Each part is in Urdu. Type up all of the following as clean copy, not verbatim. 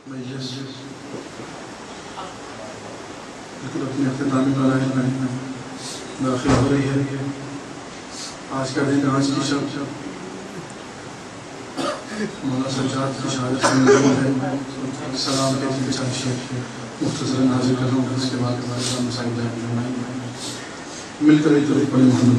مجلس بالکل اپنے اختتامی مراحل میں داخل ہو رہی ہے. آج کا دن، آج کی شب مولانا سجاد کی شہادت سے موجود ہے. سلام کے دن چند شعر مختصر نازل کر رہا ہوں، اس کے بعد ہمارے ساتھ مسائل بیان فرمائیں گے. مل کر ایک طرف پڑھیں محمد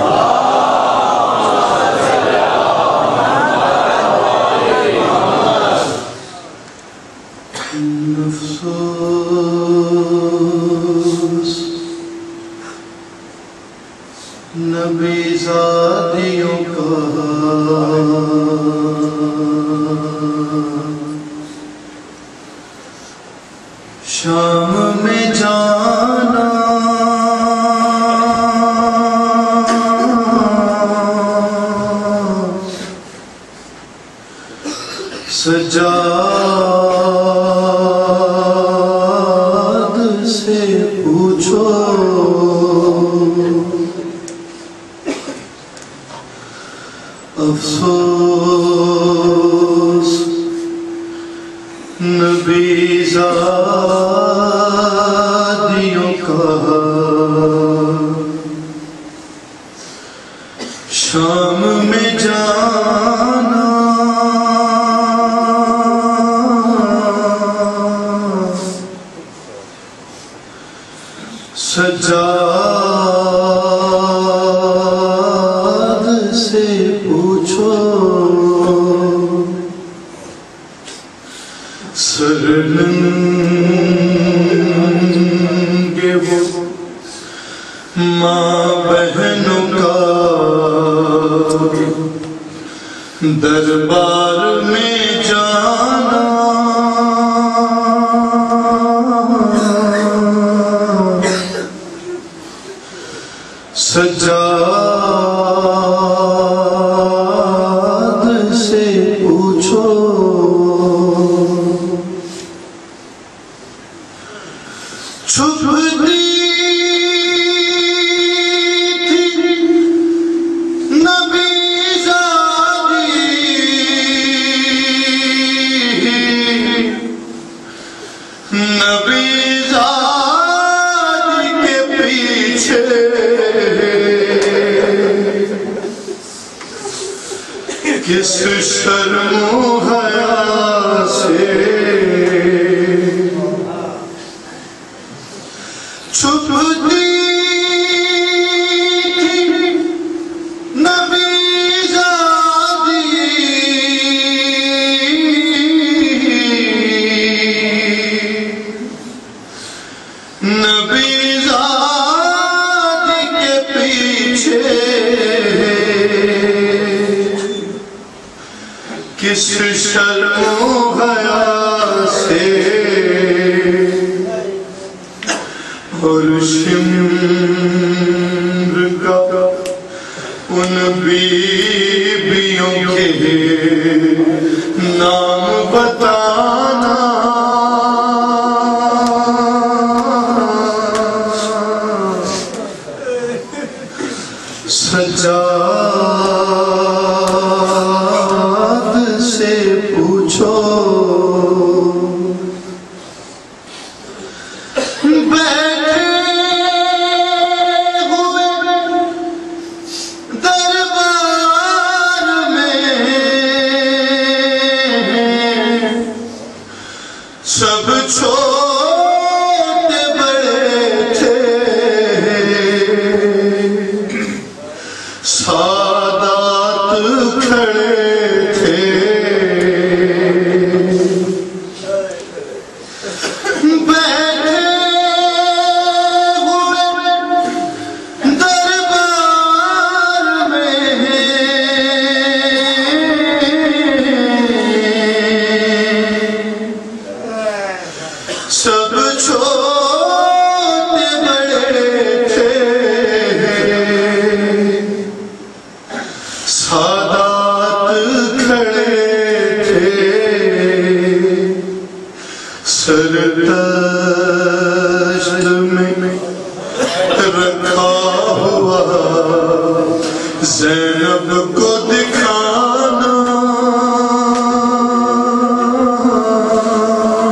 افسوس نبی زادیوں کا شام میں جانا سجاد سے پوچھو افسوس نبی زادیوں کا شام میں جانا سجاد سے پوچھو سرنگے وہ ماں بہنوں کا دربار میں جانا سجاد سے پوچھو چھپتی تھی نبی زادی نبی زادی کے پیچھے کس شرم و حیا سے چھپتی تھی نبی زادی نبی زادی کے پیچھے کس شرم و حیا سے اور شمر کا ان بیبیوں کے نام بتانا سجاد سے پوچھو سب چھوٹے بڑے تھے سادات کھڑے تھے بیٹھے ہوئے دربار میں سب چھوٹے بڑے تھے سادات کھڑے تھے سر تشت میں رکھا ہوا زینب کو دکھانا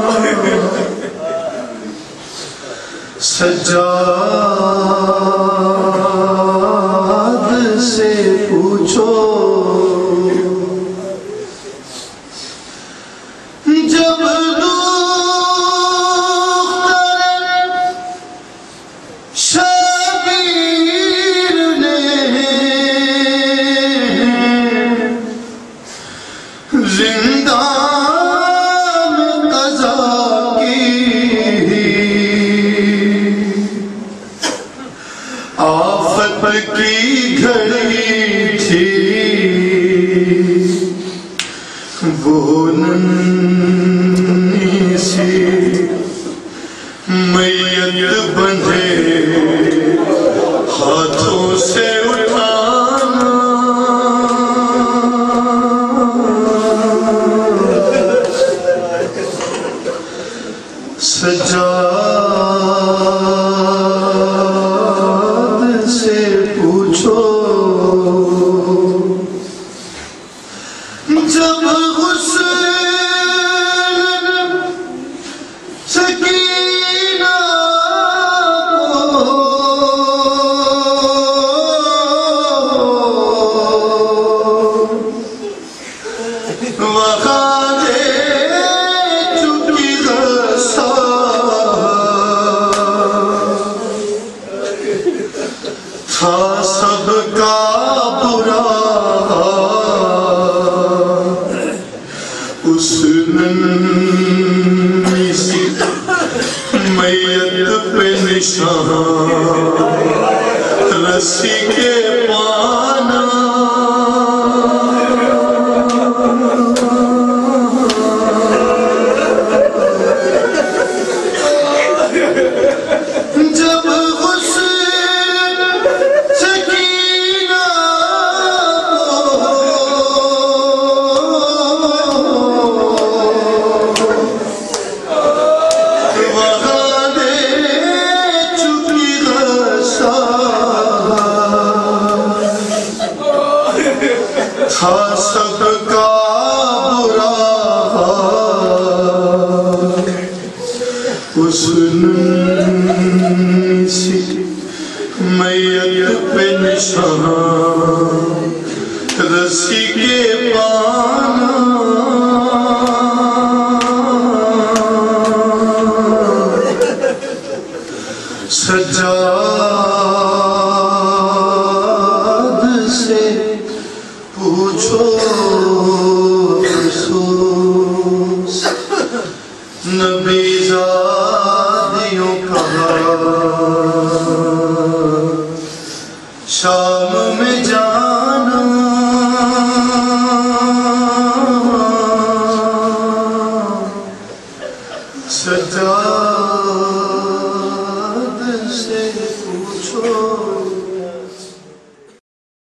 سجاد سے پوچھو جب حسین سکینہ سب کا برا اس ننھی سی میت پہ نشان رسی کے پانا سب کا برا اس ننھی سی میت پہ نشان رسی کے پانا سجاد سے پوچھو افسوس نبی زادیوں کا